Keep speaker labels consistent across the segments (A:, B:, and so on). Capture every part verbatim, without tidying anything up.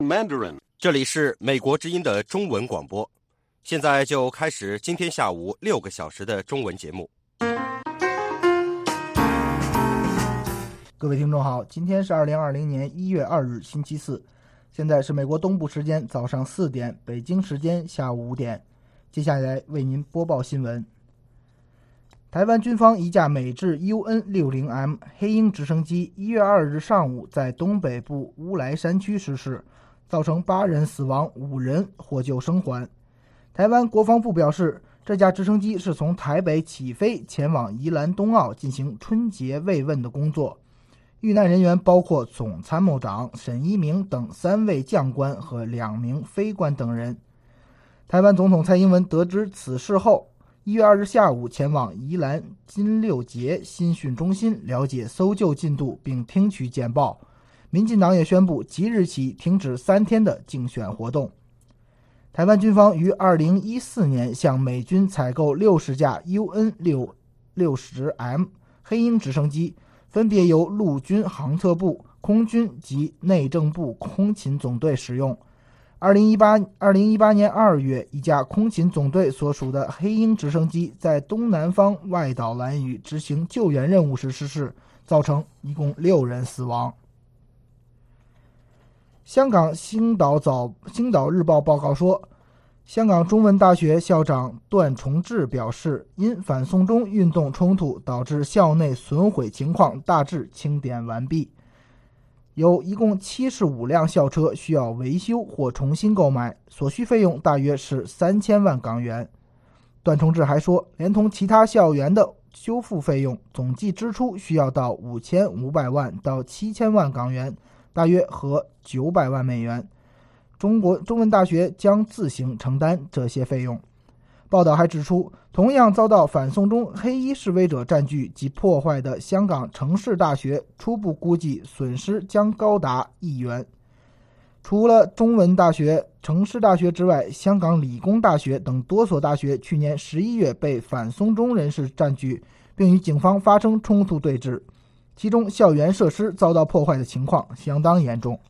A: Mandarin， 这里是美国之音的中文广播，现在就开始今天下午六个小时的中文节目。
B: 各位听众好，今天是二零二零年一月二日星期四，现在是美国东部时间早上四点，北京时间下午五点。接下来为您播报新闻。台湾军方一架美制 U N 六十 M 黑鹰直升机一月二日上午在东北部乌来山区失事，造成八人死亡，五人获救生还。台湾国防部表示，这架直升机是从台北起飞前往宜兰冬奥进行春节慰问的工作。遇难人员包括总参谋长沈一鸣等三位将官和两名飞官等人。台湾总统蔡英文得知此事后，一月二日下午前往宜兰金六结新训中心了解搜救进度并听取简报。民进党也宣布即日起停止三天的竞选活动。台湾军方于二零一四年向美军采购六十架 U N 六十 M 黑鹰直升机，分别由陆军航测部、空军及内政部空勤总队使用。二零一八年二月，一架空勤总队所属的黑鹰直升机在东南方外岛兰屿执行救援任务时失事，造成一共六人死亡。香港星岛早星岛日报报告说，香港中文大学校长段崇智表示，因反送中运动冲突导致校内损毁情况大致清点完毕，有一共七十五辆校车需要维修或重新购买，所需费用大约是三千万港元。段崇智还说，连同其他校园的修复费用，总计支出需要到五千五百万到七千万港元，大约合九百万美元。中国中文大学将自行承担这些费用。报道还指出，同样遭到反送中黑衣示威者占据及破坏的香港城市大学，初步估计损失将高达亿元。除了中文大学、城市大学之外，香港理工大学等多所大学去年十一月被反送中人士占据，并与警方发生冲突对峙，其中校园设施遭到破坏的情况相当严重。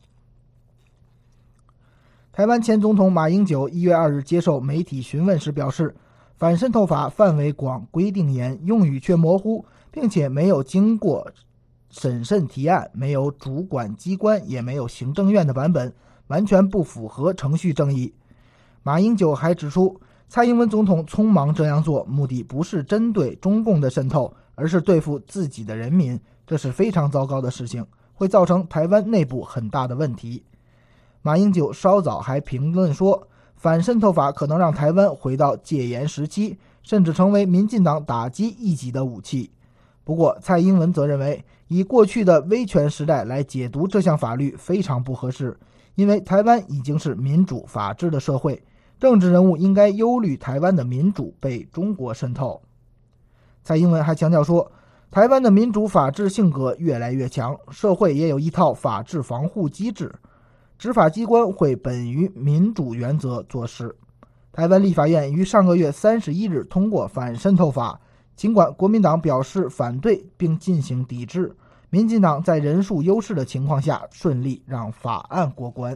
B: 台湾前总统马英九一月二日接受媒体询问时表示，反渗透法范围广、规定严，用语却模糊，并且没有经过审慎提案，没有主管机关，也没有行政院的版本，完全不符合程序正义。马英九还指出，蔡英文总统匆忙这样做，目的不是针对中共的渗透，而是对付自己的人民，这是非常糟糕的事情，会造成台湾内部很大的问题。马英九稍早还评论说，反渗透法可能让台湾回到戒严时期，甚至成为民进党打击异己的武器。不过蔡英文则认为，以过去的威权时代来解读这项法律非常不合适，因为台湾已经是民主法治的社会，政治人物应该忧虑台湾的民主被中国渗透。蔡英文还强调说，台湾的民主法治性格越来越强，社会也有一套法治防护机制，执法机关会本于民主原则做事。台湾立法院于上个月三十一日通过反渗透法，尽管国民党表示反对并进行抵制，民进党在人数优势的情况下顺利让法案过关。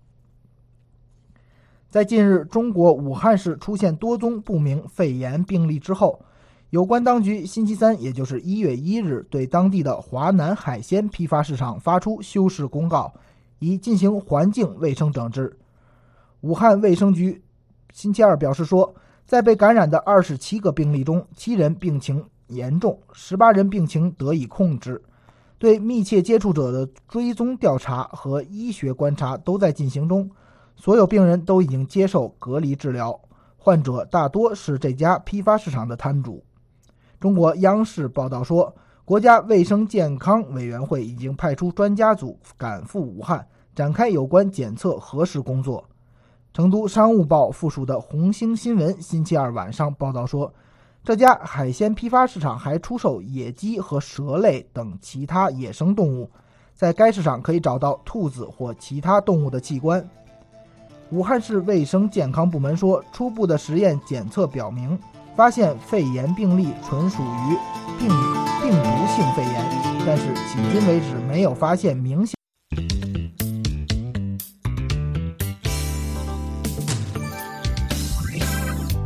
B: 在近日中国武汉市出现多宗不明肺炎病例之后，有关当局星期三，也就是一月一日，对当地的华南海鲜批发市场发出休市公告，以进行环境卫生整治。武汉卫生局星期二表示说，在被感染的二十七个病例中，七人病情严重，十八人病情得以控制。对密切接触者的追踪调查和医学观察都在进行中，所有病人都已经接受隔离治疗，患者大多是这家批发市场的摊主。中国央视报道说，国家卫生健康委员会已经派出专家组赶赴武汉，展开有关检测核实工作。成都商务报附属的红星新闻星期二晚上报道说，这家海鲜批发市场还出售野鸡和蛇类等其他野生动物，在该市场可以找到兔子或其他动物的器官。武汉市卫生健康部门说，初步的实验检测表明，发现肺炎病例纯属于病病毒性肺炎，但是迄今为止没有发现明显。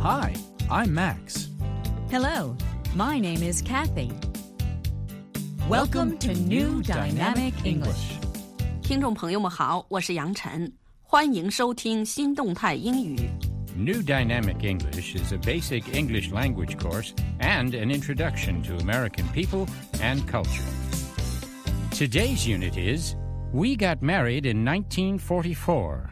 C: Hi, I'm Max.
D: Hello, my name is Kathy. Welcome to New Dynamic English.
E: 听众朋友们好，我是杨晨，欢迎收听新动态英语。
F: New Dynamic English is a basic English language course and an introduction to American people and culture. Today's unit is We Got Married in nineteen forty-four.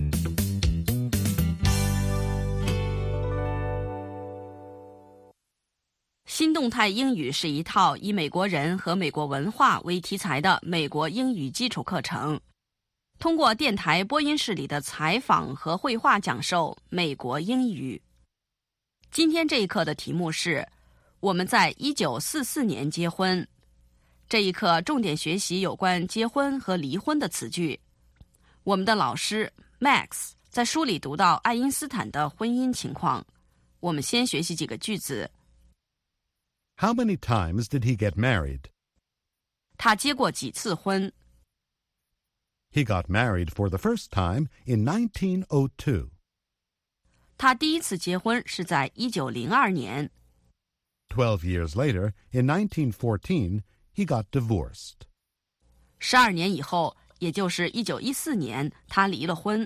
E: 新动态英语是一套以美国人和美国文化为题材的美国英语基础课程，通过电台播音室里的采访和绘画讲授美国英语。今天这一课的题目是我们在一九四四年结婚。这一课重点学习有关结婚和离婚的词句。我们的老师 Max 在书里读到爱因斯坦的婚姻情况。我们先学习几个句子。
G: How many times did he get married?
E: 他结过几次婚？
G: He got married for the first time in nineteen oh two.
E: 他第一次结婚是在一九零二年。
G: Twelve years later, in nineteen fourteen, he got divorced.
E: 十二年以后，也就是一九一四年，他离了婚。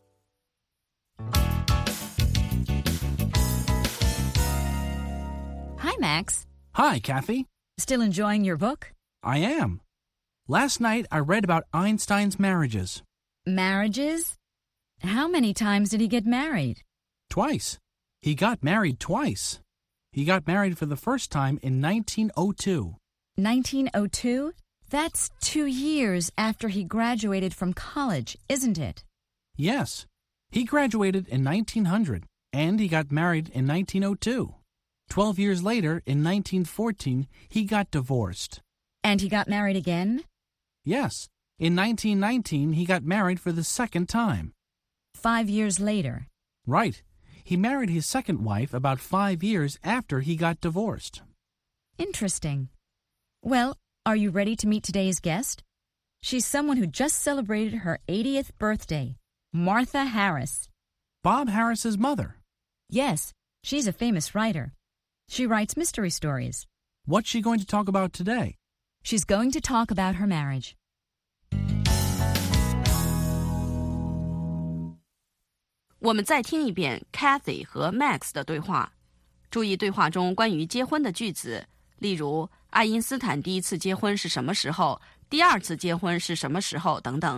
D: Hi, Max.
C: Hi, Kathy.
D: Still enjoying your book?
C: I am. Last night I read about Einstein's marriages.
D: Marriages? How many times did he get married?
C: Twice. He got married twice. He got married for the first time in nineteen oh two.
D: nineteen oh two? That's two years after he graduated from college, isn't it?
C: Yes. He graduated in nineteen hundred, and he got married in nineteen oh two. Twelve years later, in nineteen fourteen, he got divorced.
D: And he got married again?
C: Yes. In nineteen nineteen, he got married for the second time.
D: Five years later.
C: Right. He married his second wife about five years after he got divorced.
D: Interesting. Well, are you ready to meet today's guest? She's someone who just celebrated her eightieth birthday, Martha Harris.
C: Bob Harris's mother.
D: Yes, she's a famous writer. She writes mystery stories.
C: What's she going to talk about today?
D: She's going to talk about her marriage.
E: 我们再听一遍 Kathy 和 Max 的对话，注意对话中关于结婚的句子，例如爱因斯坦第一次结婚是什么时候，第二次结婚是什么时候等等。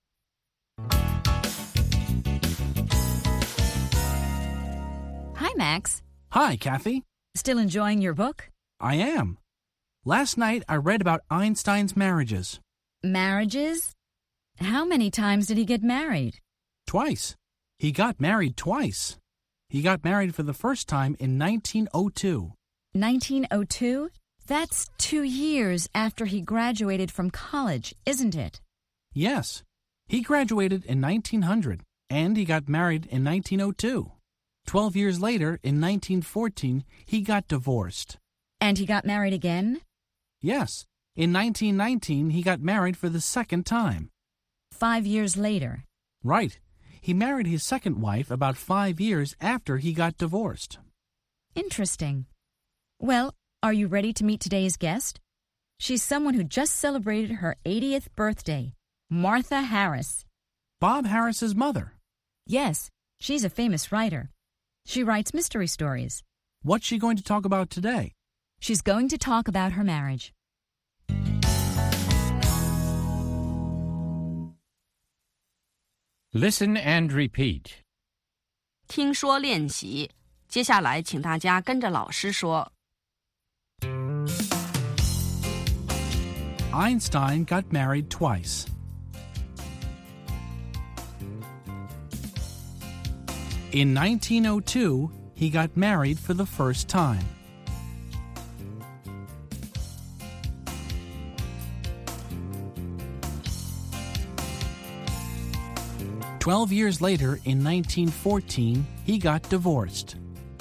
D: Hi, Max.
C: Hi, Kathy.
D: Still enjoying your book?
C: I am. Last night I read about Einstein's marriages.
D: Marriages? How many times did he get married?
C: Twice. He got married twice. He got married for the first time in nineteen oh two.
D: nineteen oh two? That's two years after he graduated from college, isn't it?
C: Yes. He graduated in nineteen hundred, and he got married in nineteen oh two. Twelve years later, in nineteen fourteen, he got divorced.
D: And he got married again?
C: Yes. In nineteen nineteen, he got married for the second time.
D: Five years later.
C: Right. He married his second wife about five years after he got divorced.
D: Interesting. Well, are you ready to meet today's guest? She's someone who just celebrated her eightieth birthday, Martha Harris.
C: Bob Harris's mother.
D: Yes, she's a famous writer. She writes mystery stories.
C: What's she going to talk about today?
D: She's going to talk about her marriage.
F: Listen and repeat.
E: 听说练习，接下来请大家跟着老师说。
C: Einstein got married twice. In nineteen oh two, he got married for the first time. Twelve years later, in nineteen fourteen, he got divorced.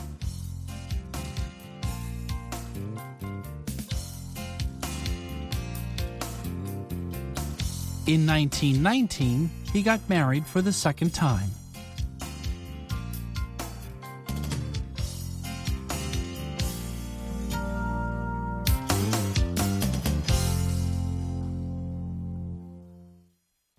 C: In nineteen nineteen, he got married for the second time.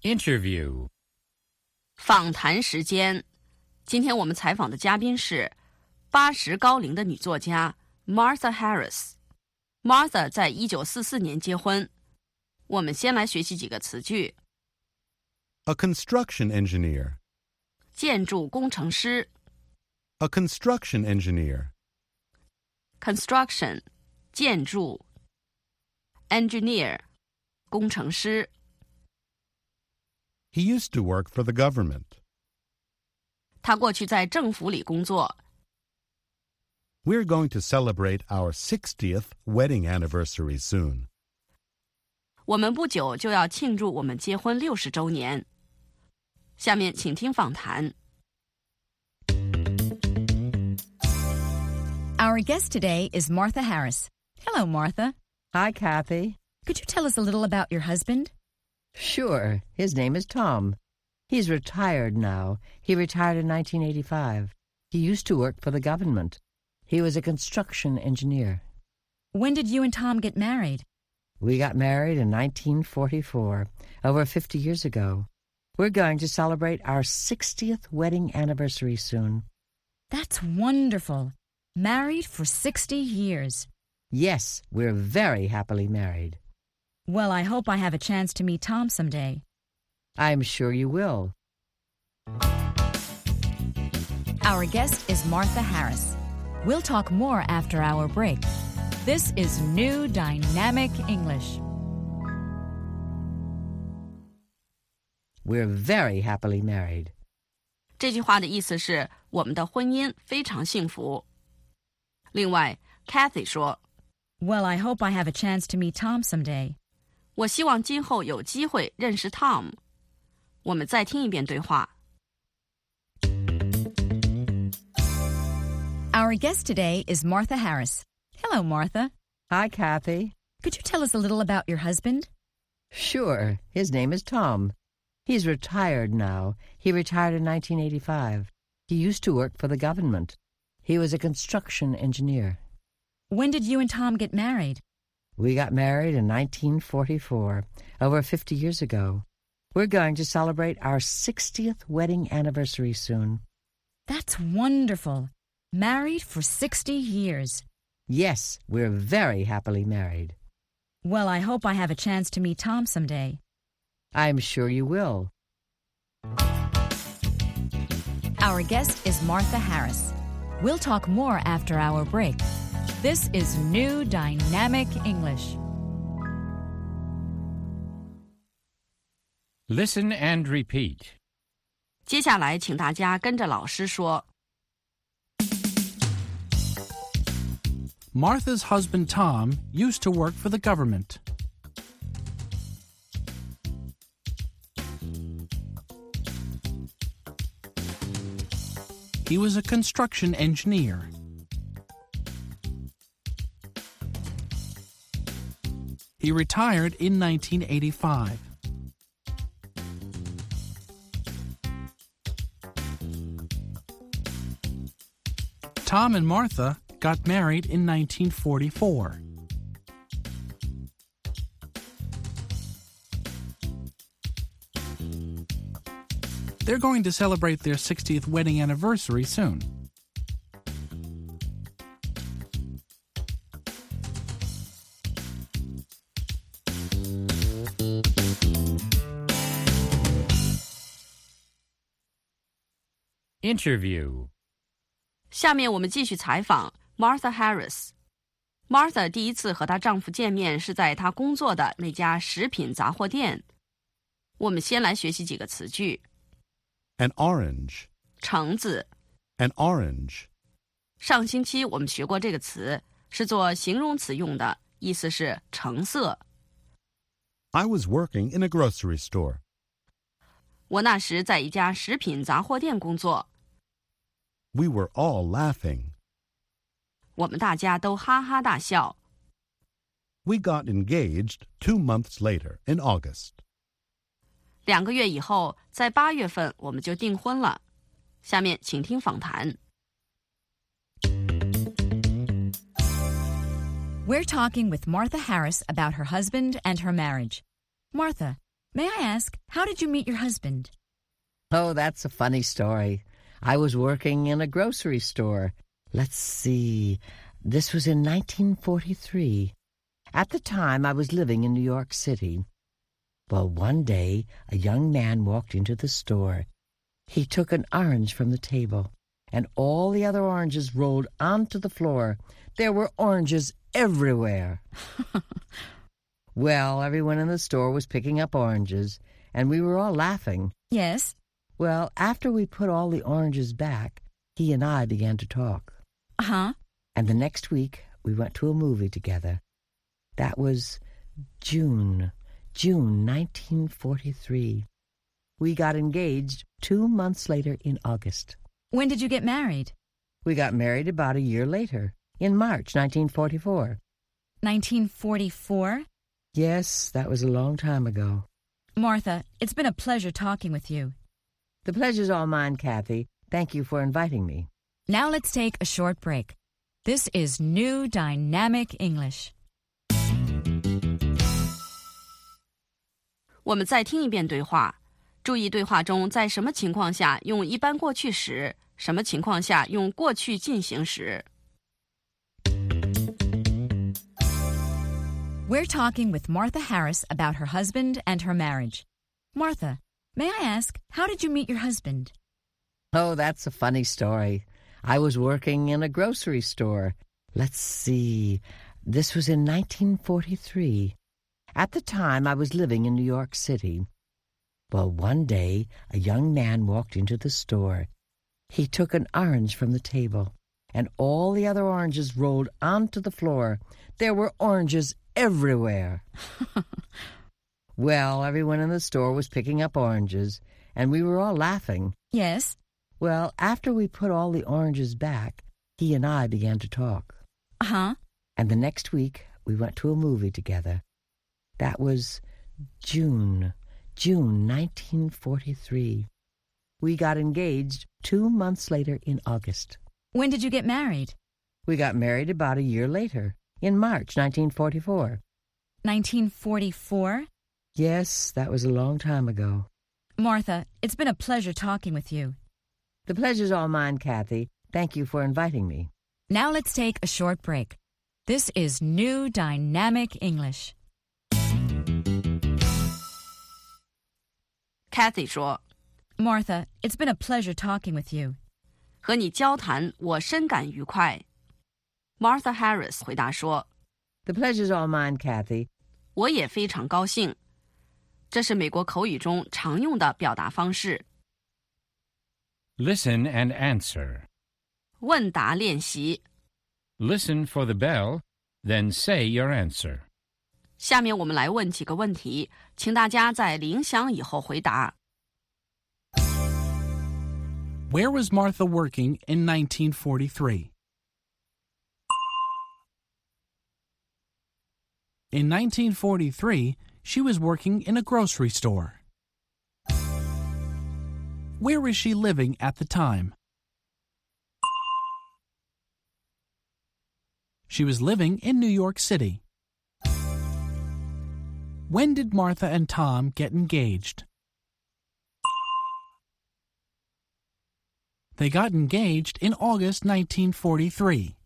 F: Interview.
E: 访谈时间。今天我们采访的嘉宾是八十高龄的女作家 Martha Harris。Martha 在一九四四年结婚。我们先来学习几个词句。
G: A construction engineer.
E: 建筑工程师
G: A construction engineer.
E: Construction 建筑 Engineer 工程师。
G: He used to work for the government.
E: 他过去在政府里工作。
G: We're going to celebrate our sixtieth wedding anniversary soon.
E: 我们不久就要庆祝我们结婚六十周年。下面请听访谈。
D: Our guest today is Martha Harris. Hello, Martha.
H: Hi, Kathy.
D: Could you tell us a little about your husband?
H: Sure. His name is Tom. He's retired now. He retired in nineteen eighty-five. He used to work for the government. He was a construction engineer.
D: When did you and Tom get married?
H: We got married in nineteen forty-four, over fifty years ago. We're going to celebrate our sixtieth wedding anniversary soon.
D: That's wonderful. Married for sixty years.
H: Yes, we're very happily married.
D: Well, I hope I have a chance to meet Tom someday.
H: I'm sure you will.
D: Our guest is Martha Harris. We'll talk more after our break. This is New Dynamic English.
H: We're very happily married.
E: 这句话的意思是我们的婚姻非常幸福。另外 Kathy 说
D: Well, I hope I have a chance to meet Tom someday.
E: 我希望今后有机会认识 Tom。 我们再听一遍对话。
D: Our guest today is Martha Harris. Hello, Martha.
H: Hi, Kathy.
D: Could you tell us a little about your husband?
H: Sure. His name is Tom. He's retired now. He retired in nineteen eighty-five. He used to work for the government. He was a construction engineer.
D: When did you and Tom get married?
H: We got married in nineteen forty-four, over fifty years ago. We're going to celebrate our sixtieth wedding anniversary soon.
D: That's wonderful. Married for sixty years.
H: Yes, we're very happily married.
D: Well, I hope I have a chance to meet Tom someday.
H: I'm sure you will.
D: Our guest is Martha Harris. We'll talk more after our break. This is New Dynamic English.
F: Listen and repeat.
E: 接下来请大家跟着老师说。
C: Martha's husband Tom used to work for the government. He was a construction engineer. He retired in nineteen eighty-five. Tom and Martha got married in nineteen forty-four. They're going to celebrate their sixtieth wedding anniversary soon.
F: Interview.
E: 下面我们继续采访 Martha Harris。Martha 第一次和她丈夫见面是在她工作的那家食品杂货店。我们先来学习几个词句。
G: An orange.
E: 橙子。
G: An orange.
E: 上星期我们学过这个词，是做形容词用的，意思是橙色。
G: I was working in a grocery store.
E: 我那时在一家食品杂货店工作。
G: We were all laughing.
E: 我们大家都哈哈大笑。
G: We got engaged two months later in August.
E: 两个月以后，在八月份我们就订婚了。下面请听访谈。
D: We're talking with Martha Harris about her husband and her marriage. Martha, may I ask, how did you meet your husband?
H: Oh, that's a funny story. I was working in a grocery store. Let's see. This was in nineteen forty-three. At the time, I was living in New York City. Well, one day, a young man walked into the store. He took an orange from the table, and all the other oranges rolled onto the floor. There were oranges everywhere. Well, everyone in the store was picking up oranges, and we were all laughing.
D: Yes.
H: Well, after we put all the oranges back, he and I began to talk.
D: Uh-huh.
H: And the next week, we went to a movie together. That was June, June nineteen forty-three. We got engaged two months later in August.
D: When did you get married?
H: We got married about a year later, in March nineteen forty-four.
D: nineteen forty-four?
H: Yes, that was a long time ago.
D: Martha, it's been a pleasure talking with you.
H: The pleasure's all mine, Kathy. Thank you for inviting me.
D: Now let's take a short break. This is New Dynamic English.
E: 我们再听一遍对话，注意对话中在什么情况下用一般过去时，什么情况下用过去进行时。
D: We're talking with Martha Harris about her husband and her marriage. Martha, may I ask, how did you meet your husband?
H: Oh, that's a funny story. I was working in a grocery store. Let's see. This was in nineteen forty-three. At the time, I was living in New York City. Well, one day, a young man walked into the store. He took an orange from the table, and all the other oranges rolled onto the floor. There were oranges everywhere. Well, everyone in the store was picking up oranges, and we were all laughing.
D: Yes.
H: Well, after we put all the oranges back, he and I began to talk.
D: Uh-huh.
H: And the next week, we went to a movie together. That was June, June nineteen forty-three. We got engaged two months later in August.
D: When did you get married?
H: We got married about a year later, in March nineteen forty-four.
D: nineteen forty-four?
H: Yes, that was a long time ago.
D: Martha, it's been a pleasure talking with you.
H: The pleasure's all mine, Kathy. Thank you for inviting me.
D: Now let's take a short break. This is New Dynamic English.
E: Kathy 说
D: Martha, it's been a pleasure talking with you.
E: 和你交谈我深感愉快。Martha Harris 回答说
H: The pleasure's all mine, Kathy.
E: 我也非常高兴。这是美国口语中常用的表达方式。
F: Listen and answer.
E: 问答练习。
F: Listen for the bell, then say your answer.
E: 下面我们来问几个问题，请大家在铃响以后回答。
C: Where was Martha working in nineteen forty-three? In nineteen forty-three, she was working in a grocery store. Where was she living at the time? She was living in New York City. When did Martha and Tom get engaged? They got engaged in August nineteen forty-three.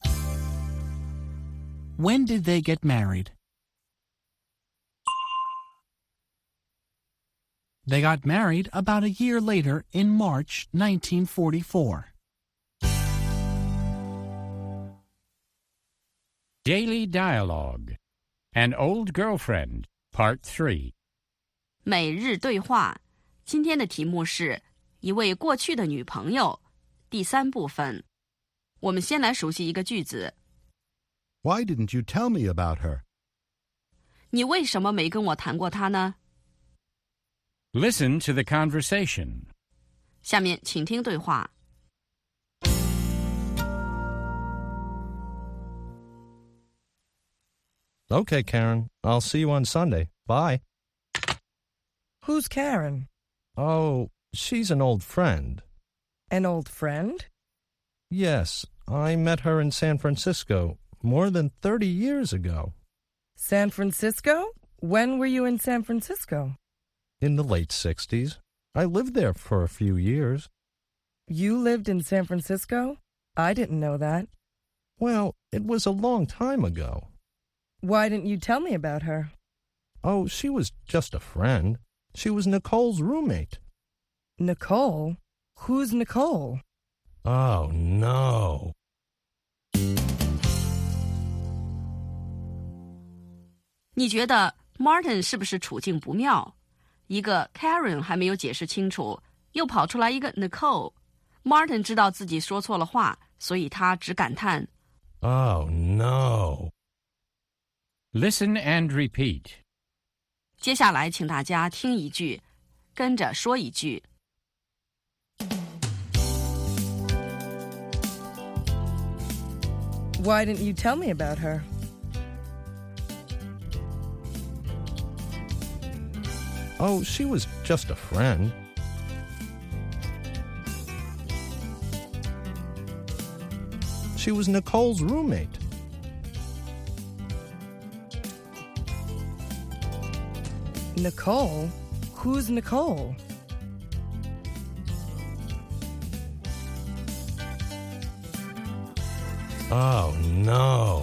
C: When did they get married? They got married about a year later in March nineteen forty-four.
F: Daily Dialogue. An Old Girlfriend, Part three.
E: 每日对话，今天的题目是一位过去的女朋友，第三部分。我们先来熟悉一个句子。
G: Why didn't you tell me about her?
E: 你为什么没跟我谈过她呢？
F: Listen to the conversation.
E: 下面请听对话。
I: Okay, Karen. I'll see you on Sunday. Bye.
J: Who's Karen?
I: Oh, she's an old friend.
J: An old friend?
I: Yes, I met her in San Francisco more than thirty years ago.
J: San Francisco? When were you in San Francisco?
I: In the late sixties. I lived there for a few years.
J: You lived in San Francisco? I didn't know that.
I: Well, it was a long time ago.
J: Why didn't you tell me about her?
I: Oh, she was just a friend. She was Nicole's roommate.
J: Nicole? Who's Nicole?
I: Oh, no.
E: 你觉得 Martin 是不是处境不妙？一个 Karen 还没有解释清楚，又跑出来一个 Nicole。Martin 知道自己说错了话，所以他只感叹
I: Oh, no.
F: Listen and repeat.
E: 接下来请大家听一句，跟着说一句。
J: Why didn't you tell me about her?
I: Oh, she was just a friend. She was Nicole's roommate.
J: Nicole? Who's Nicole?
I: Oh, no.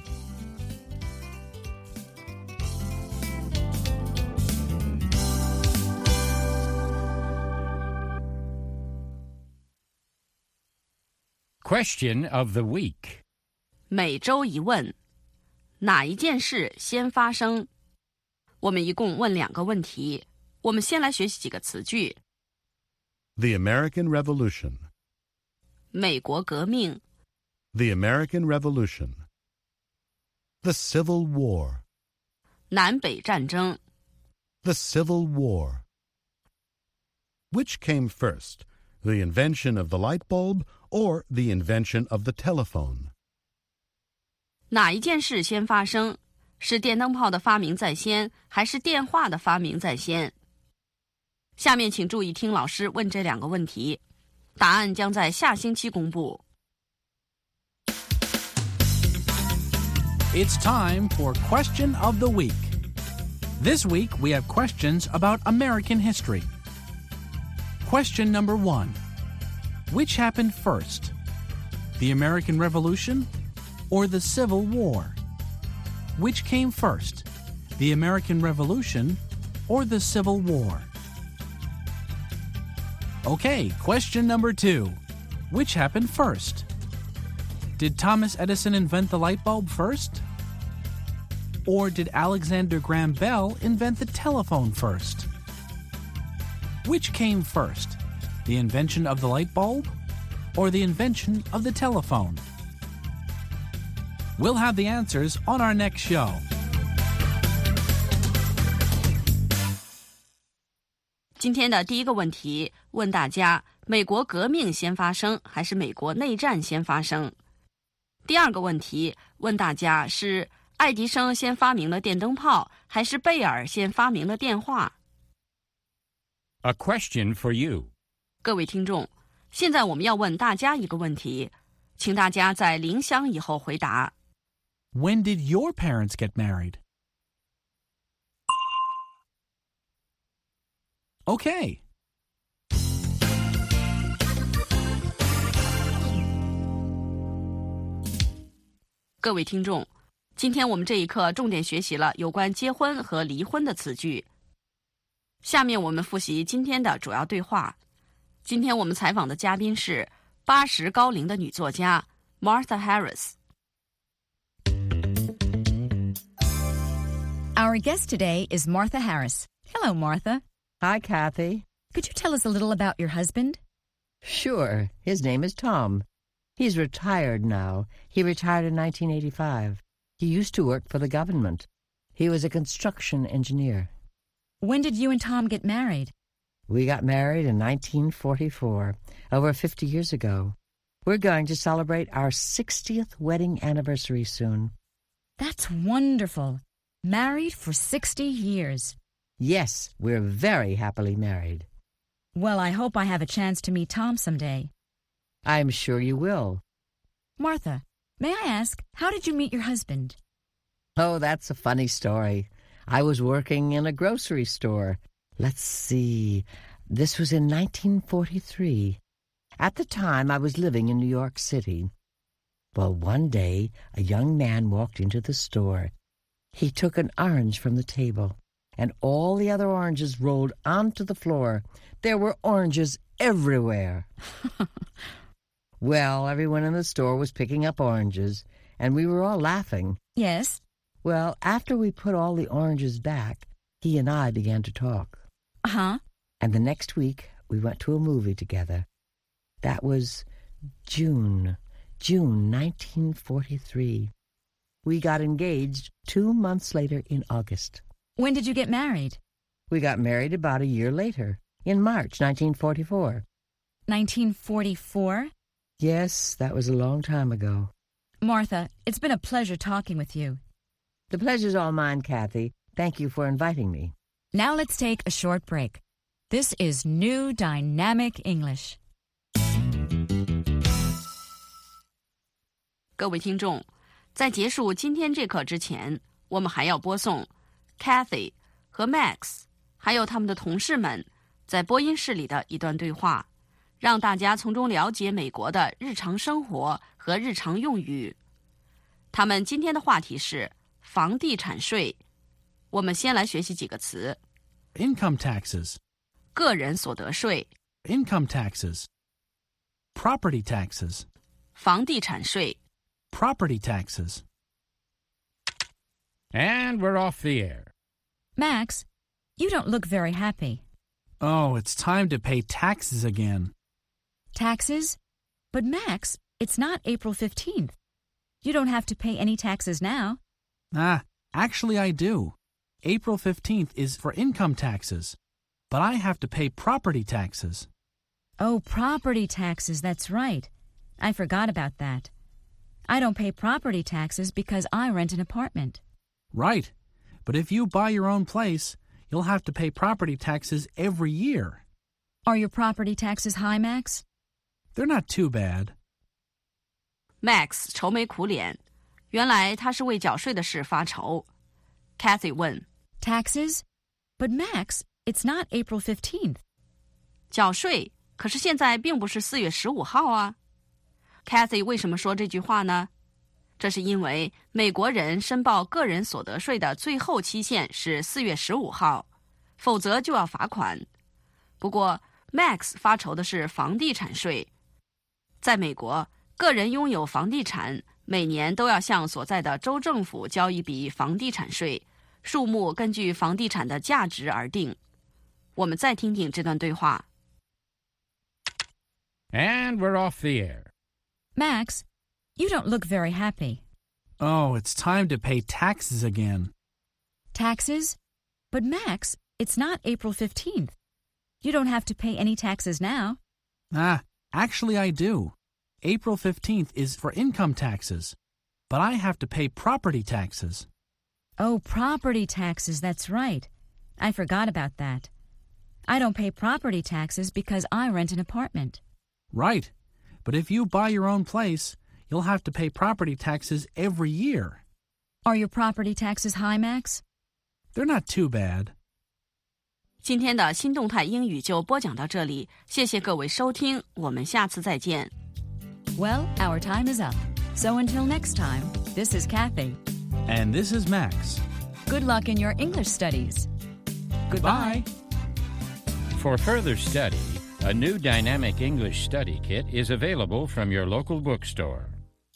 F: Question of the week.
E: 每周一问，哪一件事先发生？我们一共问两个问题，我们先来学习几个词句。
G: The American Revolution.
E: 美国革命，
G: The American Revolution. The Civil War.
E: 南北战争，
G: The Civil War. Which came first, the invention of the light bulb or the invention of the telephone?
E: 哪一件事先发生？是电灯泡的发明在先，还是电话的发明在先？下面请注意听老师问这两个问题，答案将在下星期公布。
C: It's time for Question of the Week. This week we have questions about American history. Question number one. Which happened first? The American Revolution or the Civil War? Which came first? The American Revolution or the Civil War? Okay, question number two. Which happened first? Did Thomas Edison invent the light bulb first? Or did Alexander Graham Bell invent the telephone first? Which came first, the invention of the light bulb or the invention of the telephone? We'll have the answers on our next show.
E: 今天的第一个问题问大家，美国革命先发生还是美国内战先发生？第二个问题问大家，是爱迪生先发明了电灯泡，还是贝尔先发明了电话？
F: A question for you.
E: 各位听众，现在我们要问大家一个问题，请大家在铃响以后回答。
C: When did your parents get married? Okay.
E: 各位听众，今天我们这一课重点学习了有关结婚和离婚的词句。下面我们复习今天的主要对话。今天我们采访的嘉宾是八十高龄的女作家 Martha
D: Harris。Our guest today is Martha Harris. Hello, Martha.
H: Hi, Kathy.
D: Could you tell us a little about your husband?
H: Sure. His name is Tom. He's retired now. He retired in nineteen eighty-five. He used to work for the government. He was a construction engineer.
D: When did you and Tom get married?
H: We got married in nineteen forty-four, over fifty years ago. We're going to celebrate our sixtieth wedding anniversary soon.
D: That's wonderful. Married for sixty years.
H: Yes, we're very happily married.
D: Well, I hope I have a chance to meet Tom someday.
H: I'm sure you will.
D: Martha, may I ask, how did you meet your husband?
H: Oh, that's a funny story. I was working in a grocery store. Let's see. This was in nineteen forty-three. At the time, I was living in New York City. Well, one day, a young man walked into the store. He took an orange from the table, and all the other oranges rolled onto the floor. There were oranges everywhere. Well, everyone in the store was picking up oranges, and we were all laughing.
D: Yes?
H: Well, after we put all the oranges back, he and I began to talk.
D: Uh-huh.
H: And the next week, we went to a movie together. That was June, June nineteen forty-three. We got engaged two months later in August.
D: When did you get married?
H: We got married about a year later, in March nineteen forty-four.
D: nineteen forty-four?
H: Yes, that was a long time ago.
D: Martha, it's been a pleasure talking with you.
H: The pleasure's all mine, Kathy. Thank you for inviting me.
D: Now let's take a short break. This is New Dynamic English.
E: 各位听众，在结束今天这课之前，我们还要播送 Kathy 和 Max 还有他们的同事们在播音室里的一段对话，让大家从中了解美国的日常生活和日常用语。他们今天的话题是房地产税。我们先来学习几个词。
C: Income taxes.
E: 个人所得税。
C: Income taxes. Property taxes.
E: 房地产税。
C: Property taxes.
F: And we're off the air.
D: Max, you don't look very happy.
C: Oh, it's time to pay taxes again.
D: Taxes? But Max, it's not April fifteenth. You don't have to pay any taxes now.
C: Ah, actually I do. April fifteenth is for income taxes, but I have to pay property taxes.
D: Oh, property taxes, that's right. I forgot about that. I don't pay property taxes because I rent an apartment.
C: Right, but if you buy your own place, you'll have to pay property taxes every year.
D: Are your property taxes high, Max?
C: They're not too bad.
E: Max 愁眉苦脸，原来他是为缴税的事发愁。Kathy 问
D: Taxes? But Max, it's not April fifteenth.
E: 缴税，可是现在并不是四月十五号啊。Kathy 为什么说这句话呢？这是因为美国人申报个人所得税的最后期限是四月十五号，否则就要罚款。不过 Max 发愁的是房地产税。在美国，个人拥有房地产，每年都要向所在的州政府交一笔房地产税，数目根据房地产的价值而定。我们再听听这段对话。
F: And we're off the air.
D: Max, you don't look very happy.
C: Oh, it's time to pay taxes again.
D: Taxes? But Max, it's not April fifteenth. You don't have to pay any taxes now.
C: Ah, actually I do. April fifteenth is for income taxes, but I have to pay property taxes.
D: Oh, property taxes, that's right. I forgot about that. I don't pay property taxes because I rent an apartment.
C: Right, but if you buy your own place, you'll have to pay property taxes every year.
D: Are your property taxes high, Max?
C: They're not too bad.
E: 今天的新动态英语就播讲到这里，谢谢各位收听，我们下次再见。
D: Well, our time is up. So until next time, this is Kathy.
C: And this is Max.
D: Good luck in your English studies. Goodbye.
F: For further study, a new dynamic English study kit is available from your local bookstore.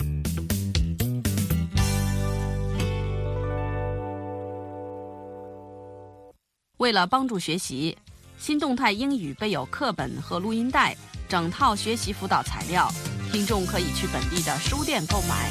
E: 为了帮助学习，新动态英语备有课本和录音带，整套学习辅导材料，听众可以去本地的书店购买。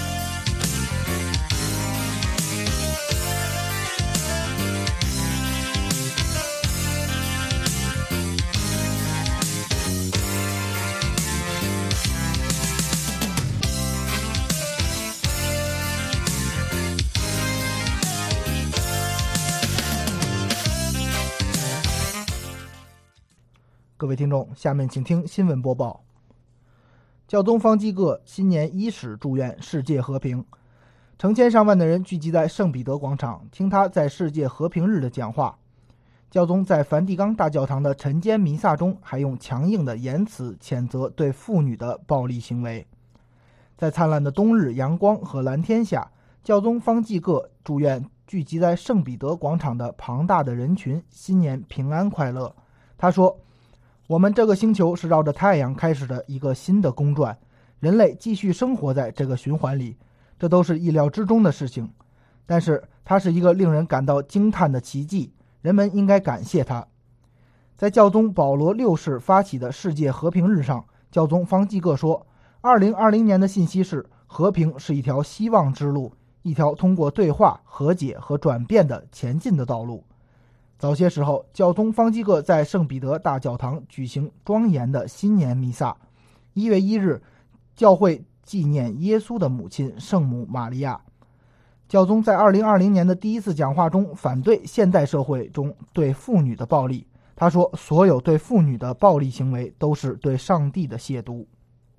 B: 各位听众，下面请听新闻播报。教宗方济各新年伊始祝愿世界和平，成千上万的人聚集在圣彼得广场，听他在世界和平日的讲话。 教宗在梵蒂冈大教堂的晨间弥撒中还用强硬的言辞谴责对妇女的暴力行为。在灿烂的冬日阳光和蓝天下，教宗方济各祝愿聚集在圣彼得广场的庞大的人群新年平安快乐。他说，我们这个星球是绕着太阳开始的一个新的公转，人类继续生活在这个循环里，这都是意料之中的事情，但是它是一个令人感到惊叹的奇迹，人们应该感谢它。在教宗保罗六世发起的世界和平日上，教宗方济各说，二零二零年的信息是，和平是一条希望之路，一条通过对话、和解和转变的前进的道路。早些时候，教宗方济各在圣彼得大教堂举行庄严的新年弥撒。一月一日，教会纪念耶稣的母亲圣母玛利亚。教宗在二零二零年的第一次讲话中反对现代社会中对妇女的暴力。他说，所有对妇女的暴力行为都是对上帝的亵渎。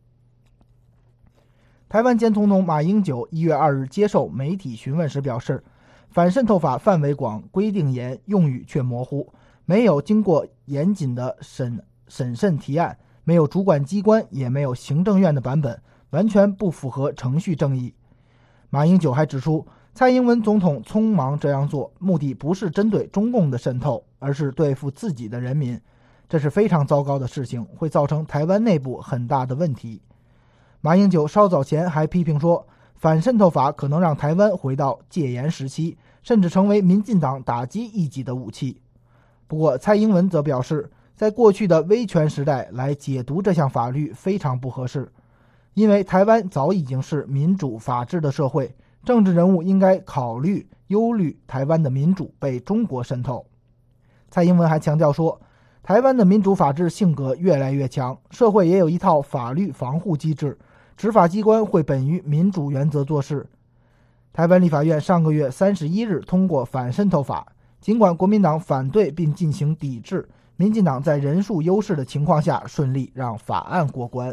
B: 台湾前总统马英九一月二日接受媒体询问时表示，反渗透法范围广，规定严，用语却模糊，没有经过严谨的审审慎提案，没有主管机关，也没有行政院的版本，完全不符合程序正义。马英九还指出，蔡英文总统匆忙这样做，目的不是针对中共的渗透，而是对付自己的人民，这是非常糟糕的事情，会造成台湾内部很大的问题。马英九稍早前还批评说，反渗透法可能让台湾回到戒严时期，甚至成为民进党打击异己的武器。不过蔡英文则表示，在过去的威权时代来解读这项法律非常不合适，因为台湾早已经是民主法治的社会，政治人物应该考虑忧虑台湾的民主被中国渗透。蔡英文还强调说，台湾的民主法治性格越来越强，社会也有一套法律防护机制，执法机关会本于民主原则做事。台湾立法院上个月三十一日通过反渗透法，尽管国民党反对并进行抵制，民进党在人数优势的情况下顺利让法案过关。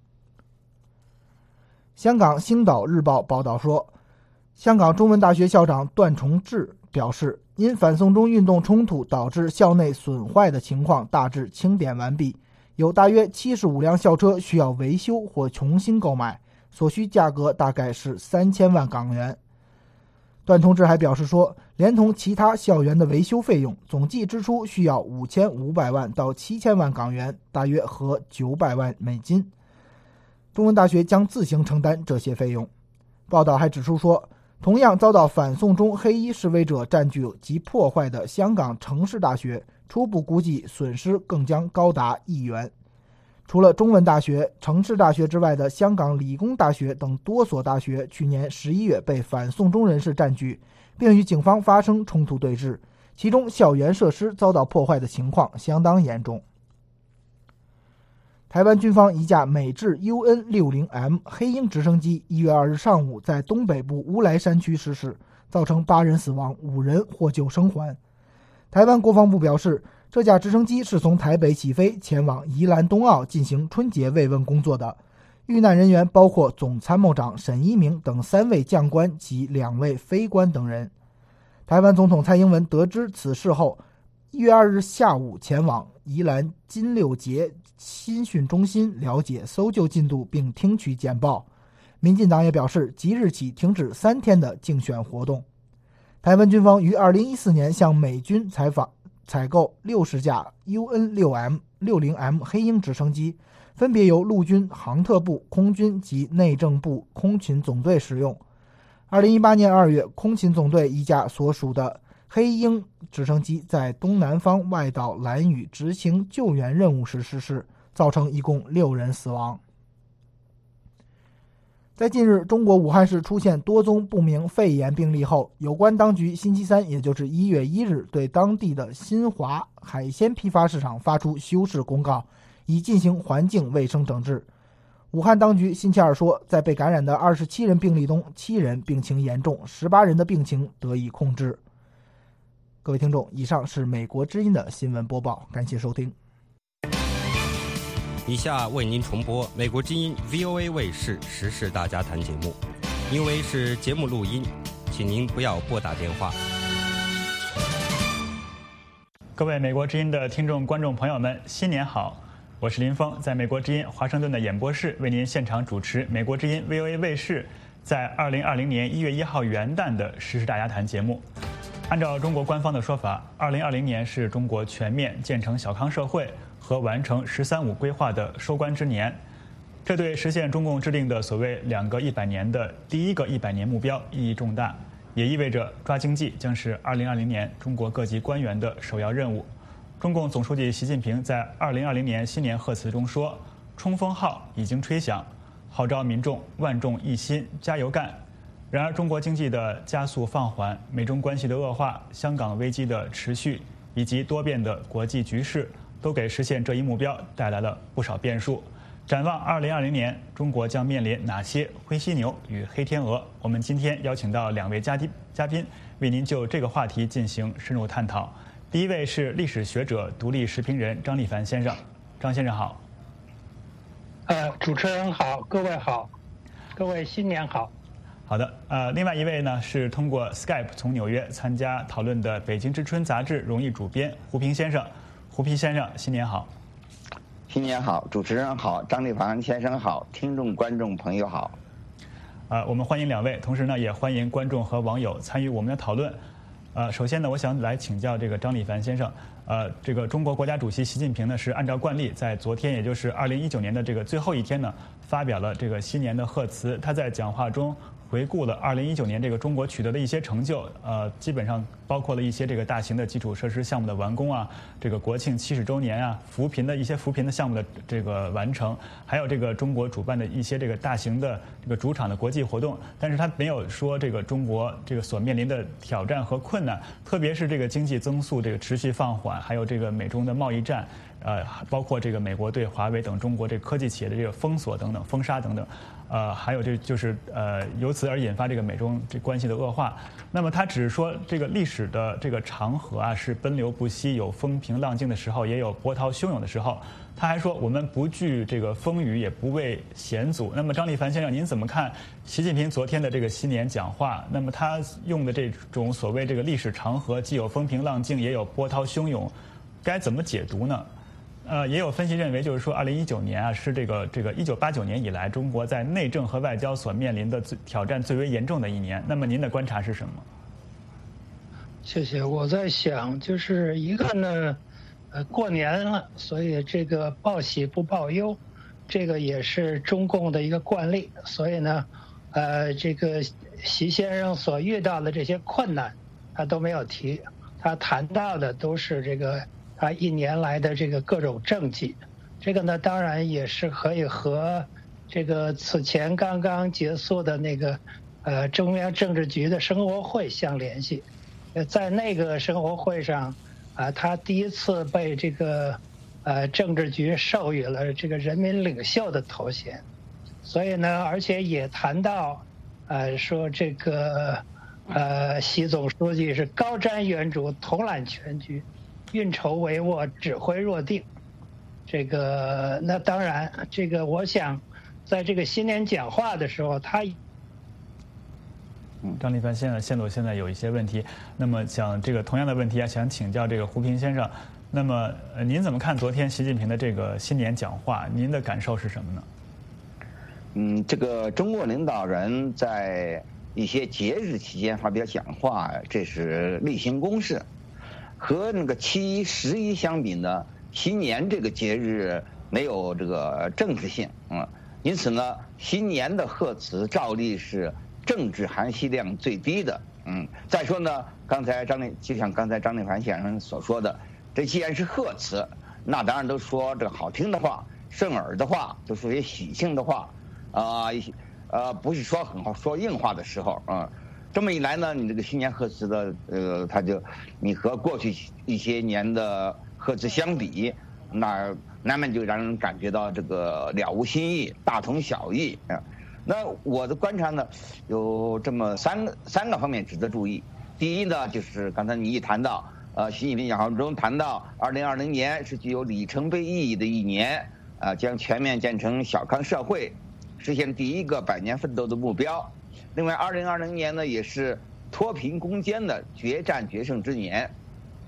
B: 香港星岛日报报道说，香港中文大学校长段崇智表示，因反送中运动冲突导致校内损坏的情况大致清点完毕，有大约七十五辆校车需要维修或重新购买，所需价格大概是三千万港元。段崇智还表示说，连同其他校园的维修费用，总计支出需要五千五百万到七千万港元，大约合九百万美金。中文大学将自行承担这些费用。报道还指出说，同样遭到反送中黑衣示威者占据及破坏的香港城市大学，初步估计损失更将高达亿元。除了中文大学、城市大学之外的香港理工大学等多所大学，去年十一月被反送中人士占据，并与警方发生冲突对峙，其中校园设施遭到破坏的情况相当严重。台湾军方一架美制 U N 六十 M 黑鹰直升机一月二日上午在东北部乌来山区失事，造成八人死亡，五人获救生还。台湾国防部表示，这架直升机是从台北起飞，前往宜兰冬奥进行春节慰问工作的。遇难人员包括总参谋长沈一鸣等三位将官及两位飞官等人。台湾总统蔡英文得知此事后，一月二日下午前往宜兰金六节新训中心了解搜救进度并听取简报。民进党也表示，即日起停止三天的竞选活动。台湾军方于二零一四年向美军采访采购六十架 U N 六 M 六十 M 黑鹰直升机，分别由陆军航特部、空军及内政部空勤总队使用。二零一八年二月，空勤总队一架所属的黑鹰直升机在东南方外岛兰屿执行救援任务时失事，造成一共六人死亡。在近日中国武汉市出现多宗不明肺炎病例后，有关当局星期三，也就是一月一日，对当地的新华海鲜批发市场发出休市公告，以进行环境卫生整治。武汉当局星期二说，在被感染的二十七人病例中，七人病情严重，十八人的病情得以控制。各位听众，以上是美国之音的新闻播报，感谢收听。
A: 以下为您重播美国之音 V O A 卫视时事大家谈节目，因为是节目录音，请您不要拨打电话。
K: 各位美国之音的听众、观众朋友们，新年好！我是林峰，在美国之音华盛顿的演播室为您现场主持美国之音 V O A 卫视在二零二零年一月一号元旦的时事大家谈节目。按照中国官方的说法，二零二零年是中国全面建成小康社会和完成“十三五”规划的收官之年。这对实现中共制定的所谓两个一百年的第一个一百年目标意义重大，也意味着抓经济将是二零二零年中国各级官员的首要任务。中共总书记习近平在二零二零年新年贺词中说：“冲锋号已经吹响，号召民众万众一心，加油干。”然而，中国经济的加速放缓、美中关系的恶化、香港危机的持续，以及多变的国际局势，都给实现这一目标带来了不少变数。展望二零二零年，中国将面临哪些灰犀牛与黑天鹅？我们今天邀请到两位嘉宾，嘉宾为您就这个话题进行深入探讨。第一位是历史学者、独立时评人张立凡先生，张先生好。
L: 呃，主持人好，各位好，各位新年好。
K: 好的，呃，另外一位呢是通过 Skype 从纽约参加讨论的《北京之春》杂志荣誉主编胡平先生，胡平先生新年好。
M: 新年好，主持人好，张立凡先生好，听众观众朋友好。
K: 呃，我们欢迎两位，同时呢也欢迎观众和网友参与我们的讨论。呃，首先呢，我想来请教这个张立凡先生。呃，这个中国国家主席习近平呢是按照惯例，在昨天，也就是二零一九年的这个最后一天呢，发表了这个新年的贺词。他在讲话中回顾了二零一九年这个中国取得的一些成就，呃，基本上包括了一些这个大型的基础设施项目的完工啊，这个国庆七十周年啊，扶贫的一些扶贫的项目的这个完成，还有这个中国主办的一些这个大型的这个主场的国际活动。但是他没有说这个中国这个所面临的挑战和困难，特别是这个经济增速这个持续放缓，还有这个美中的贸易战。呃，包括这个美国对华为等中国这个科技企业的这个封锁等等、封杀等等，呃，还有这就是呃，由此而引发这个美中这关系的恶化。那么他只是说，这个历史的这个长河啊，是奔流不息，有风平浪静的时候，也有波涛汹涌的时候。他还说，我们不惧这个风雨，也不畏险阻。那么张立凡先生，您怎么看习近平昨天的这个新年讲话？那么他用的这种所谓这个历史长河，既有风平浪静，也有波涛汹涌，该怎么解读呢？呃，也有分析认为，就是说，二零一九年啊，是这个这个一九八九年以来，中国在内政和外交所面临的最挑战最为严重的一年。那么，您的观察是什么？
L: 谢谢。我在想，就是一个呢，呃，过年了，所以这个报喜不报忧，这个也是中共的一个惯例。所以呢，呃，这个习先生所遇到的这些困难，他都没有提，他谈到的都是这个。他一年来的这个各种政绩，这个呢当然也是可以和这个此前刚刚结束的那个呃中央政治局的生活会相联系。呃，在那个生活会上，啊、呃，他第一次被这个呃政治局授予了这个人民领袖的头衔，所以呢，而且也谈到，呃，说这个呃习总书记是高瞻远瞩，统揽全局。运筹帷幄，指挥若定。这个，那当然，这个我想，在这个新年讲话的时候，他，
K: 嗯，张立凡现在线路现在有一些问题，那么想这个同样的问题啊，想请教这个胡平先生，那么呃，您怎么看昨天习近平的这个新年讲话？您的感受是什么呢？
M: 嗯，这个中国领导人在一些节日期间发表讲话，这是例行公事。和那个七一、十一相比呢，新年这个节日没有这个政治性，嗯，因此呢，新年的贺词照例是政治含蓄量最低的，嗯。再说呢，刚才张立就像刚才张立凡先生所说的，这既然是贺词，那当然都说这个好听的话、顺耳的话，都说些喜庆的话，啊、呃，呃，不是说很好说硬话的时候啊。嗯，这么一来呢，你这个新年贺词的，呃，它就你和过去一些年的贺词相比，那难免就让人感觉到这个了无新意，大同小异啊。那我的观察呢，有这么三个三个方面值得注意。第一呢，就是刚才你一谈到，呃，习近平讲话中谈到，二零二零年是具有里程碑意义的一年，啊、呃，将全面建成小康社会，实现第一个百年奋斗的目标。另外，二零二零年呢，也是脱贫攻坚的决战决胜之年。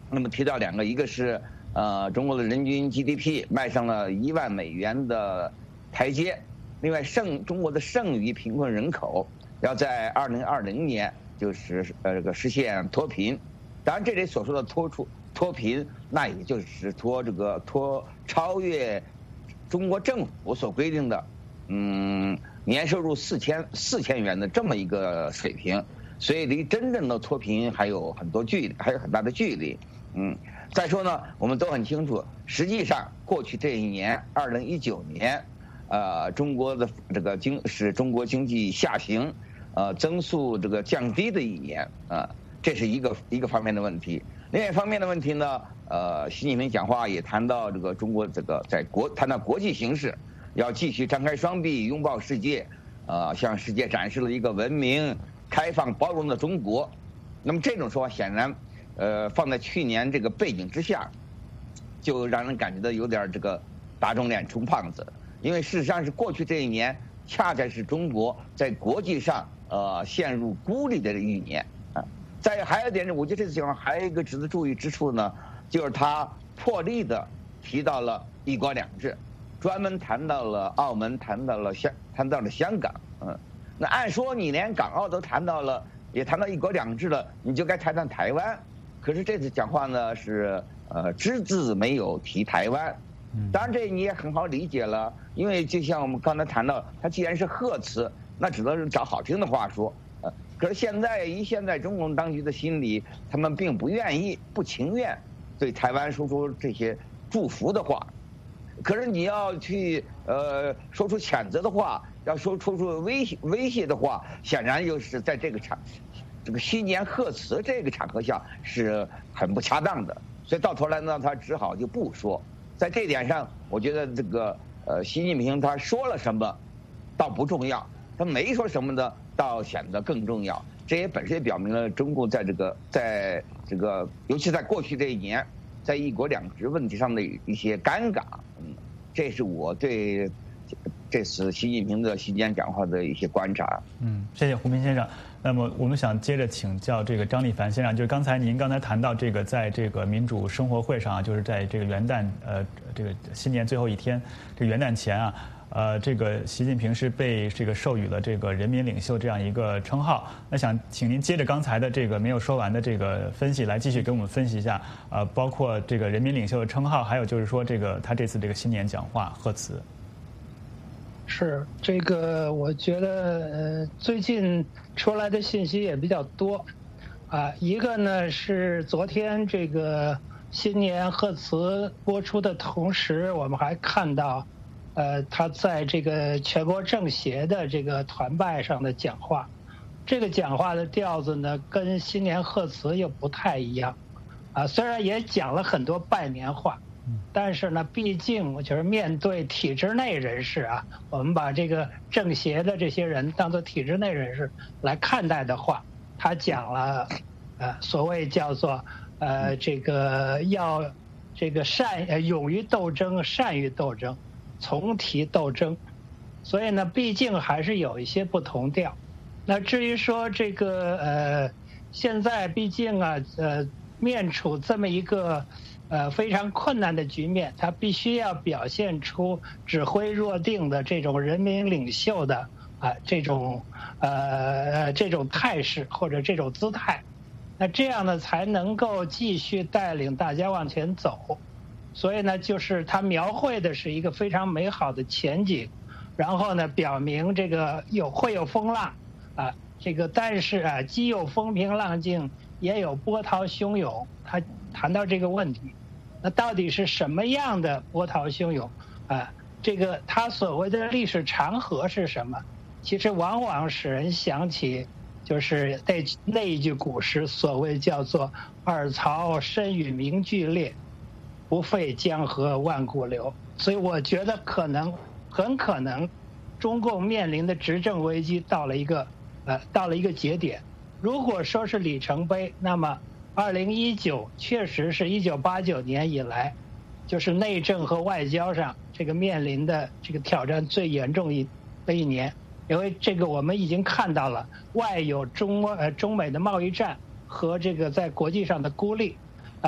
M: 那么提到两个，一个是呃中国的人均 G D P 迈上了一万美元的台阶，另外剩中国的剩余贫困人口要在二零二零年就是呃这个实现脱贫。当然这里所说的脱出脱贫，那也就是脱这个脱超越中国政府所规定的嗯年收入四千四千元的这么一个水平，所以离真正的脱贫还有很多距离，还有很大的距离。嗯，再说呢，我们都很清楚，实际上过去这一年，二零一九年，呃，中国的这个经是中国经济下行，呃，增速这个降低的一年啊、呃，这是一个一个方面的问题。另外一方面的问题呢，呃，习近平讲话也谈到这个中国这个在国谈到国际形势，要继续张开双臂拥抱世界，呃，向世界展示了一个文明、开放、包容的中国。那么这种说法显然，呃，放在去年这个背景之下，就让人感觉到有点这个打肿脸充胖子。因为事实上是过去这一年，恰恰是中国在国际上呃陷入孤立的一年啊。再还有一点，我觉得这次情况还有一个值得注意之处呢，就是他破例的提到了一国两制，专门谈到了澳门，谈到了香，谈到了香港。嗯，那按说你连港澳都谈到了，也谈到一国两制了，你就该谈谈台湾。可是这次讲话呢是呃只字没有提台湾。当然这你也很好理解了，因为就像我们刚才谈到，它既然是贺词，那只能是找好听的话说。呃，可是现在以现在中共当局的心理，他们并不愿意、不情愿对台湾说出这些祝福的话。可是你要去呃说出谴责的话，要说出出威胁威胁的话，显然又是在这个场这个新年贺词这个场合下是很不恰当的。所以到头来呢，他只好就不说。在这点上，我觉得这个呃，习近平他说了什么，倒不重要；他没说什么呢，倒显得更重要。这也本身也表明了中共在这个在这个，尤其在过去这一年，在一国两制问题上的一些尴尬。嗯，这是我对这次习近平的席间讲话的一些观察。
K: 嗯，谢谢胡平先生。那么我们想接着请教这个张立凡先生，就是刚才您刚才谈到这个，在这个民主生活会上啊，就是在这个元旦呃这个新年最后一天，这个元旦前啊，呃这个习近平是被这个授予了这个人民领袖这样一个称号。那想请您接着刚才的这个没有说完的这个分析，来继续给我们分析一下，呃包括这个人民领袖的称号，还有就是说这个他这次这个新年讲话贺词。
L: 是这个，我觉得呃，最近出来的信息也比较多，啊，一个呢是昨天这个新年贺词播出的同时，我们还看到，呃，他在这个全国政协的这个团拜上的讲话，这个讲话的调子呢跟新年贺词又不太一样，啊，虽然也讲了很多拜年话。但是呢，毕竟我觉得面对体制内人士啊，我们把这个政协的这些人当作体制内人士来看待的话，他讲了，呃，所谓叫做呃这个要这个善呃勇于斗争，善于斗争，从提斗争，所以呢，毕竟还是有一些不同调。那至于说这个呃，现在毕竟啊呃面处这么一个。呃，非常困难的局面，他必须要表现出指挥若定的这种人民领袖的啊、呃、这种呃这种态势或者这种姿态，那这样呢才能够继续带领大家往前走。所以呢，就是他描绘的是一个非常美好的前景，然后呢，表明这个有会有风浪啊，这个但是啊，既有风平浪静，也有波涛汹涌。他谈到这个问题。那到底是什么样的波涛汹涌啊？这个他所谓的历史长河是什么？其实往往使人想起，就是那那一句古诗，所谓叫做“尔曹身与名俱烈，不废江河万古流”。所以我觉得可能很可能，中共面临的执政危机到了一个呃到了一个节点。如果说是里程碑，那么。二零一九确实是一九八九年以来，就是内政和外交上这个面临的这个挑战最严重一的一年，因为这个我们已经看到了，外有中呃中美的贸易战和这个在国际上的孤立，啊，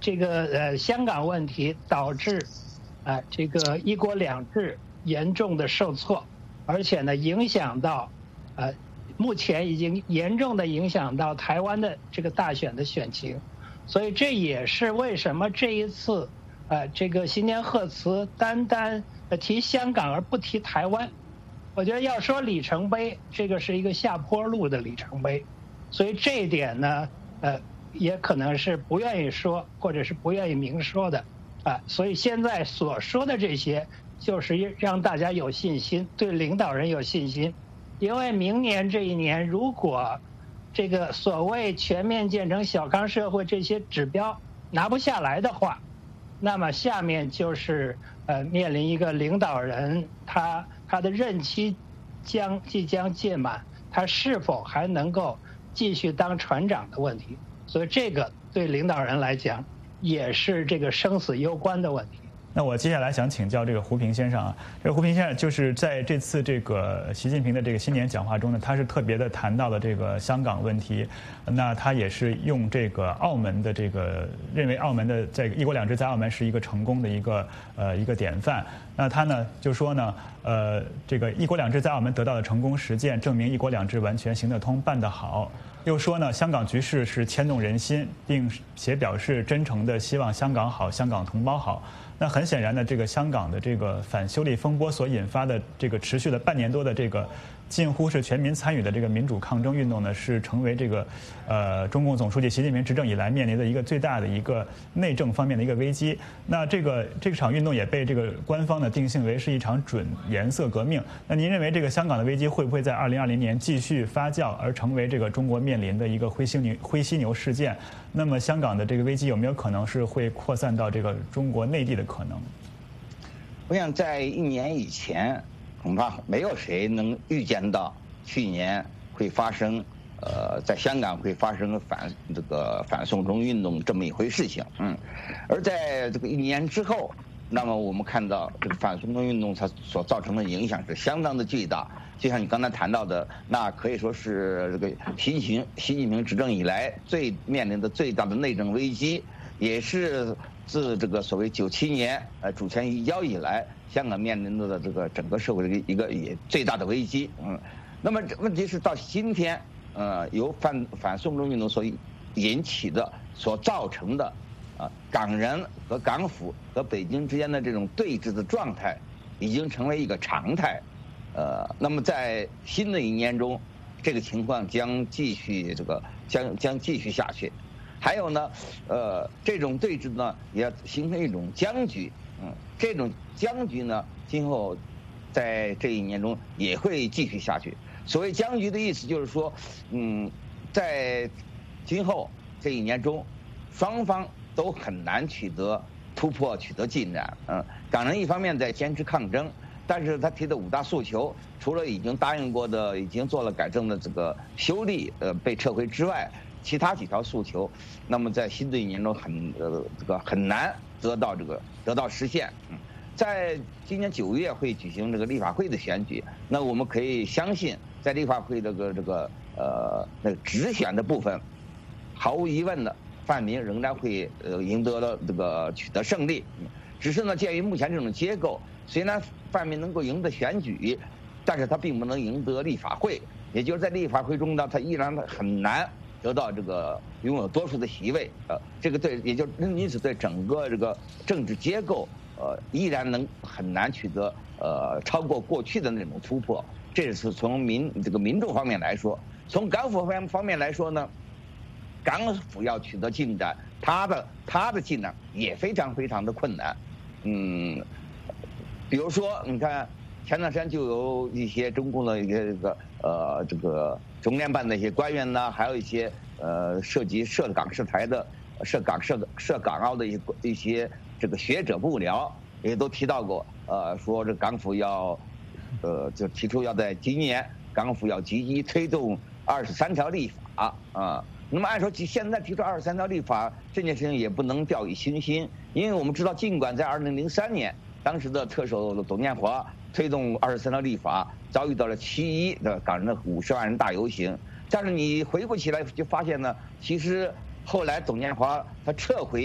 L: 这个呃香港问题导致啊、呃、这个一国两制严重的受挫，而且呢影响到呃目前已经严重的影响到台湾的这个大选的选情，所以这也是为什么这一次呃这个新年贺词单单提香港而不提台湾。我觉得要说里程碑，这个是一个下坡路的里程碑，所以这一点呢，呃，也可能是不愿意说，或者是不愿意明说的，啊，所以现在所说的这些，就是让大家有信心，对领导人有信心，因为明年这一年，如果这个所谓全面建成小康社会这些指标拿不下来的话，那么下面就是呃面临一个领导人他。他的任期将即将届满，他是否还能够继续当船长的问题，所以这个对领导人来讲也是这个生死攸关的问题。
K: 那我接下来想请教这个胡平先生啊，这个胡平先生就是在这次这个习近平的这个新年讲话中呢，他是特别的谈到了这个香港问题，那他也是用这个澳门的这个认为澳门的在一国两制在澳门是一个成功的一个呃一个典范，那他呢就说呢，呃这个一国两制在澳门得到的成功实践，证明一国两制完全行得通办得好。又说呢，香港局势是牵动人心，并且表示真诚的希望香港好，香港同胞好。那很显然呢，这个香港的这个反修例风波所引发的这个持续了半年多的这个近乎是全民参与的这个民主抗争运动呢，是成为这个呃中共总书记习近平执政以来面临的一个最大的一个内政方面的一个危机。那这个这场运动也被这个官方呢定性为是一场准颜色革命。那您认为这个香港的危机会不会在二零二零年继续发酵，而成为这个中国面临的一个灰犀牛灰犀牛事件？那么香港的这个危机有没有可能是会扩散到这个中国内地的可能？
M: 我想在一年以前，恐怕没有谁能预见到去年会发生，呃，在香港会发生反这个反送中运动这么一回事情。嗯，而在这个一年之后，那么我们看到这个反送中运动它所造成的影响是相当的巨大。就像你刚才谈到的，那可以说是这个习近平习近平执政以来最面临的最大的内政危机，也是自这个所谓九七年呃主权移交以来，香港面临的这个整个社会的一个也最大的危机。嗯，那么问题是到今天，呃，由反反送中运动所引起的、所造成的，啊，港人和港府和北京之间的这种对峙的状态，已经成为一个常态。呃，那么在新的一年中，这个情况将继续这个将将继续下去。还有呢，呃，这种对峙呢，也形成一种僵局。嗯，这种僵局呢，今后在这一年中也会继续下去。所谓僵局的意思就是说，嗯，在今后这一年中，双方都很难取得突破、取得进展。嗯，港人一方面在坚持抗争。但是他提的五大诉求，除了已经答应过的、已经做了改正的这个修例呃被撤回之外，其他几条诉求，那么在新的一年中很呃这个很难得到这个得到实现。嗯，在今年九月会举行这个立法会的选举，那我们可以相信，在立法会这个这个呃那个直选的部分，毫无疑问的泛民仍然会呃赢得了这个取得胜利。嗯，只是呢，鉴于目前这种结构。虽然泛民能够赢得选举，但是他并不能赢得立法会，也就是在立法会中呢，他依然很难得到这个拥有多数的席位。呃，这个对，也就因此对整个这个政治结构，呃，依然能很难取得呃超过过去的那种突破。这是从民这个民众方面来说，从港府方方面来说呢，港府要取得进展，他的他的进展也非常非常的困难。嗯。比如说，你看前段时间就有一些中共的一些这个呃这个中联办的一些官员呢，还有一些呃涉及涉港涉台的涉港涉涉港澳的一些一些这个学者幕僚也都提到过，呃说这港府要呃就提出要在今年港府要积极推动二十三条立法啊。那么按说现在提出二十三条立法这件事情也不能掉以轻心，因为我们知道，尽管在二零零三年。当时的特首董建华推动二十三条立法，遭遇到了七一的港人的五十万人大游行。但是你回顾起来就发现呢，其实后来董建华他撤回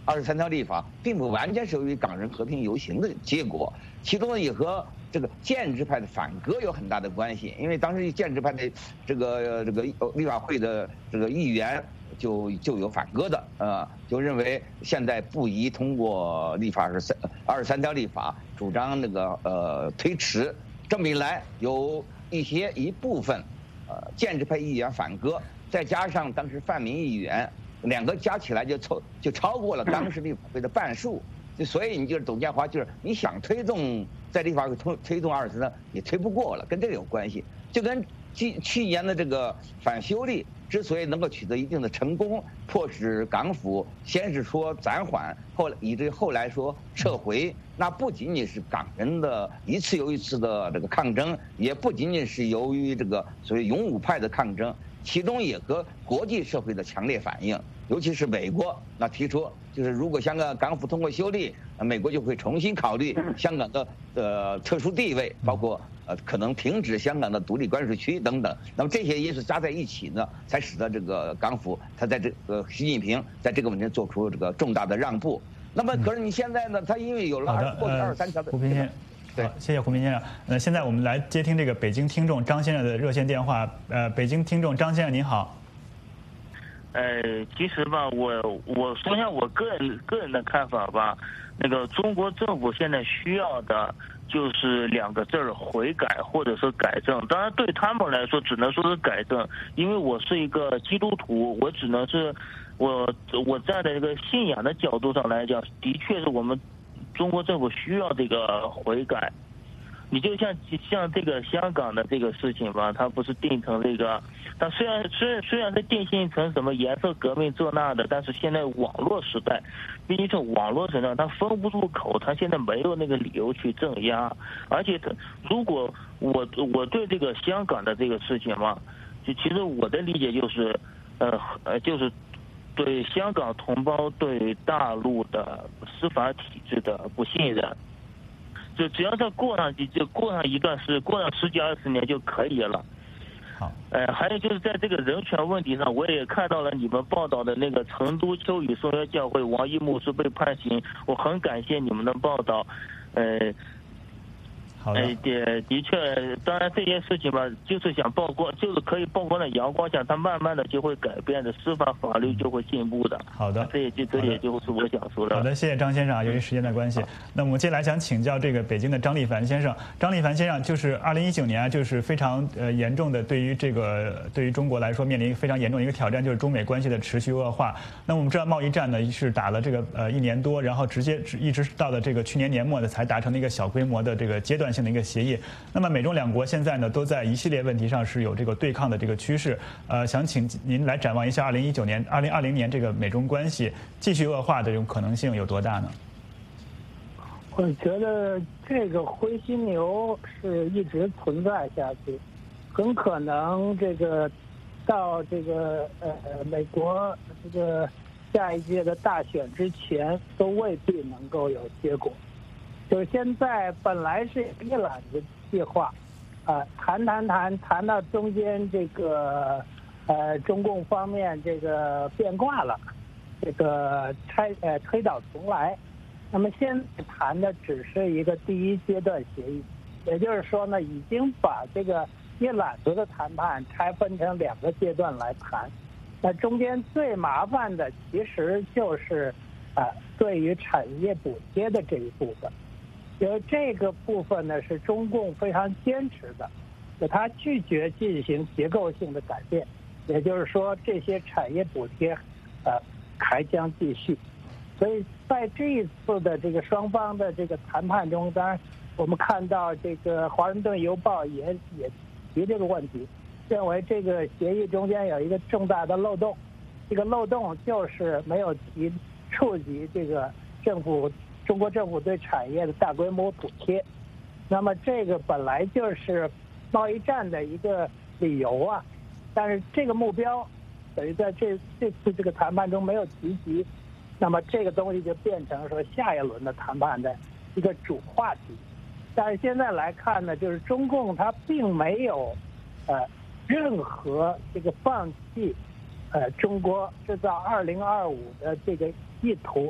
M: 二十三条立法，并不完全是由于港人和平游行的结果，其中也和这个建制派的反革有很大的关系。因为当时建制派的这个这个立法会的这个议员就就有反革的，呃，就认为现在不宜通过立法是三二十三条立法，主张那个呃推迟。这么一来，有一些一部分呃建制派议员反革，再加上当时泛民议员。两个加起来就超就超过了当时立法会的半数，所以你就是董建华，就是你想推动在立法会推推动二十三，也推不过了，跟这个有关系。就跟去去年的这个反修例之所以能够取得一定的成功，迫使港府先是说暂缓，后来以至于后来说撤回，那不仅仅是港人的一次又一次的这个抗争，也不仅仅是由于这个所谓勇武派的抗争。其中也和国际社会的强烈反应，尤其是美国，那提出就是如果香港港府通过修例，美国就会重新考虑香港的呃特殊地位，包括呃可能停止香港的独立关税区等等。那么这些因素加在一起呢，才使得这个港府他在这个习近平在这个问题做出这个重大的让步。那么可是你现在呢，他因为有了二或者二十三条的。
K: 好，谢谢胡斌先生。呃，现在我们来接听这个北京听众张先生的热线电话。呃，北京听众张先生您好。
N: 呃，其实吧，我我说一下我个人个人的看法吧。那个中国政府现在需要的就是两个字儿：悔改或者是改正。当然，对他们来说，只能说是改正，因为我是一个基督徒，我只能是我我站在这个信仰的角度上来讲，的确是我们。中国政府需要这个悔改，你就像像这个香港的这个事情吧，它不是定成这个，它虽然虽然虽然是定性成什么颜色革命这那的，但是现在网络时代，毕竟是网络时代，它封不住口，它现在没有那个理由去镇压，而且如果我我对这个香港的这个事情嘛，就其实我的理解就是，呃呃就是。对香港同胞对大陆的司法体制的不信任，就只要再过上去，就过上一段时，过上十几二十年就可以了。
K: 好，
N: 呃，还有就是在这个人权问题上，我也看到了你们报道的那个成都秋雨圣约教会王一牧师被判刑，我很感谢你们的报道，呃。
K: 好的，
N: 哎，的的确，当然这件事情吧，就是想曝光，就是可以曝光在阳光下，它慢慢的就会改变的，司法法律就会进步的。
K: 好的，
N: 这也就这也就是我想说的。
K: 好的，谢谢张先生啊，由于时间的关系，那我们接下来想请教这个北京的张立凡先生。张立凡先生，就是二零一九年啊，就是非常呃严重的，对于这个对于中国来说面临非常严重的一个挑战，就是中美关系的持续恶化。那我们知道贸易战呢是打了这个呃一年多，然后直接一直到了这个去年年末呢才达成了一个小规模的这个阶段性的一个协议。那么美中两国现在呢都在一系列问题上是有这个对抗的这个趋势。呃，想请您来展望一下二零一九年、二零二零年这个美中关系继续恶化的这种可能性有多大呢？
L: 我觉得这个灰犀牛是一直存在下去，很可能这个到这个呃美国这个下一届的大选之前都未必能够有结果。就是现在本来是一揽子计划，啊、呃，谈谈谈谈到中间这个呃中共方面这个变卦了，这个拆呃推倒重来。那么现在谈的只是一个第一阶段协议，也就是说呢，已经把这个一揽子的谈判拆分成两个阶段来谈。那中间最麻烦的其实就是啊、呃，对于产业补贴的这一部分，因为这个部分呢是中共非常坚持的，就他拒绝进行结构性的改变，也就是说这些产业补贴呃还将继续。所以在这一次的这个双方的这个谈判中，当然我们看到这个《华盛顿邮报》也也提这个问题，认为这个协议中间有一个重大的漏洞，这个漏洞就是没有提触及这个政府中国政府对产业的大规模补贴。那么这个本来就是贸易战的一个理由啊，但是这个目标等于在这这次这个谈判中没有提及。那么这个东西就变成说下一轮的谈判的一个主话题，但是现在来看呢，就是中共它并没有呃任何这个放弃呃中国制造二零二五的这个意图，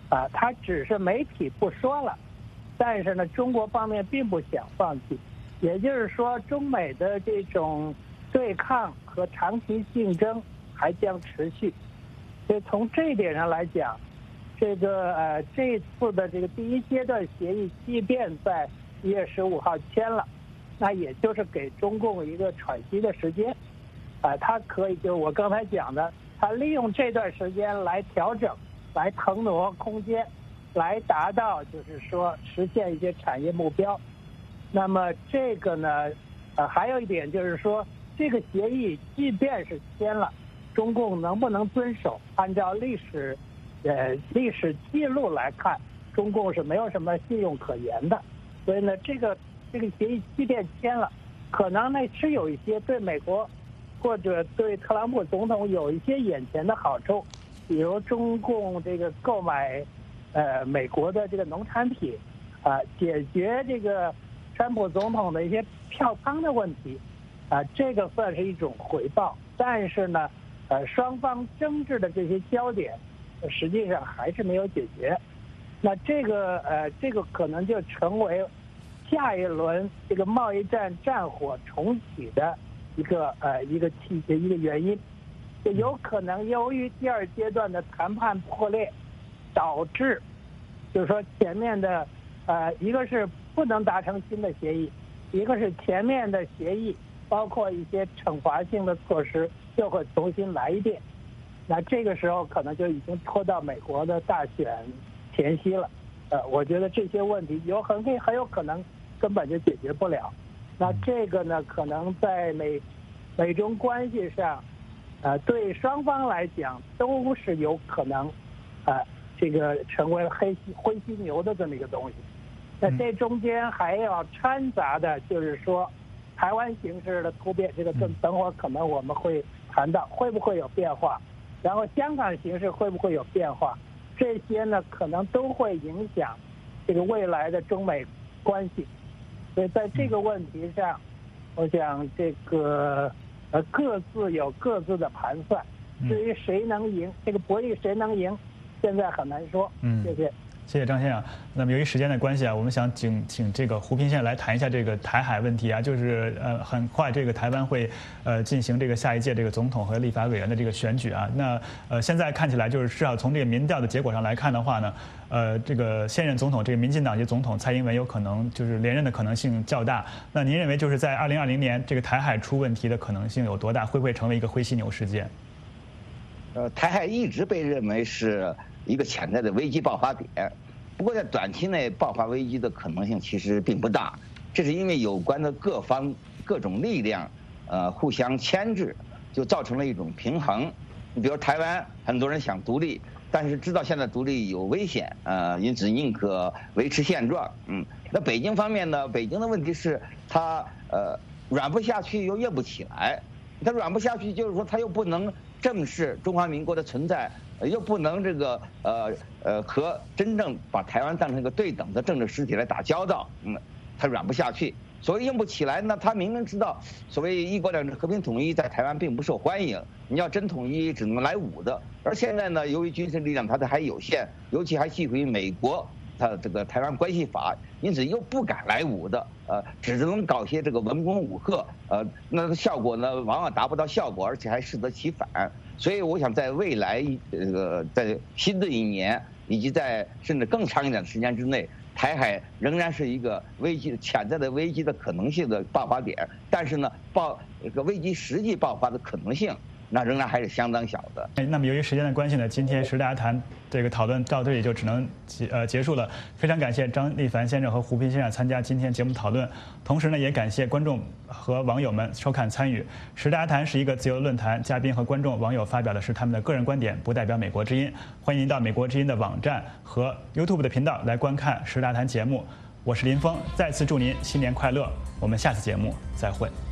L: 啊，它只是媒体不说了，但是呢，中国方面并不想放弃，也就是说，中美的这种对抗和长期竞争还将持续。所以从这一点上来讲，这个呃这一次的这个第一阶段协议，即便在一月十五号签了，那也就是给中共一个喘息的时间，啊、呃，它可以就是我刚才讲的，它利用这段时间来调整，来腾挪空间，来达到就是说实现一些产业目标。那么这个呢，呃，还有一点就是说，这个协议即便是签了，中共能不能遵守？按照历史，呃，历史记录来看，中共是没有什么信用可言的。所以呢，这个这个协议即便签了，可能呢是有一些对美国或者对特朗普总统有一些眼前的好处，比如中共这个购买呃美国的这个农产品，啊、呃，解决这个川普总统的一些票仓的问题，啊、呃，这个算是一种回报。但是呢，呃，双方争执的这些焦点，呃、实际上还是没有解决。那这个呃，这个可能就成为下一轮这个贸易战战火重启的一个呃一个契一个原因，就有可能由于第二阶段的谈判破裂，导致就是说前面的呃一个是不能达成新的协议，一个是前面的协议包括一些惩罚性的措施又会重新来一遍，那这个时候可能就已经拖到美国的大选前夕了。呃，我觉得这些问题有很很有可能根本就解决不了。那这个呢，可能在美美中关系上，呃，对双方来讲都是有可能，呃，这个成为黑灰犀牛的这么一个东西。那这中间还要掺杂的就是说，台湾形势的突变，这个等等会儿可能我们会谈到会不会有变化，然后香港形势会不会有变化。这些呢，可能都会影响这个未来的中美关系，所以在这个问题上，我想这个呃各自有各自的盘算。至于谁能赢，这个博弈谁能赢，现在很难说。嗯，谢谢。
K: 谢谢张先生。那么由于时间的关系啊，我们想请请这个胡平先生来谈一下这个台海问题啊，就是呃很快这个台湾会呃进行这个下一届这个总统和立法委员的这个选举啊。那呃现在看起来就是至少从这个民调的结果上来看的话呢，呃这个现任总统这个民进党籍总统蔡英文有可能就是连任的可能性较大。那您认为就是在二零二零年这个台海出问题的可能性有多大？会不会成为一个灰犀牛事件？
M: 呃，台海一直被认为是一个潜在的危机爆发点，不过在短期内爆发危机的可能性其实并不大，这是因为有关的各方各种力量，呃，互相牵制，就造成了一种平衡。你比如台湾，很多人想独立，但是知道现在独立有危险，呃，因此宁可维持现状。嗯，那北京方面呢？北京的问题是它呃软不下去又硬不起来，它软不下去就是说它又不能正视中华民国的存在。又不能这个呃呃和真正把台湾当成一个对等的政治实体来打交道，嗯，他软不下去，所以硬不起来呢。他明明知道所谓一国两制和平统一在台湾并不受欢迎，你要真统一只能来武的。而现在呢，由于军事力量它的还有限，尤其还系回美国它这个台湾关系法，因此又不敢来武的，呃，只能搞些这个文攻武吓，呃，那个效果呢往往达不到效果，而且还适得其反。所以我想在未来这个在新的一年，以及在甚至更长一点的时间之内，台海仍然是一个危机潜在的危机的可能性的爆发点，但是呢，爆这个危机实际爆发的可能性，那仍然还是相当小的。
K: 那么由于时间的关系呢，今天时大家谈这个讨论到这里就只能结呃结束了。非常感谢张立凡先生和胡平先生参加今天节目讨论，同时呢也感谢观众和网友们收看参与。时大家谈是一个自由论坛，嘉宾和观众网友发表的是他们的个人观点，不代表美国之音。欢迎您到美国之音的网站和 YouTube 的频道来观看时大谈节目。我是林峰，再次祝您新年快乐，我们下次节目再会。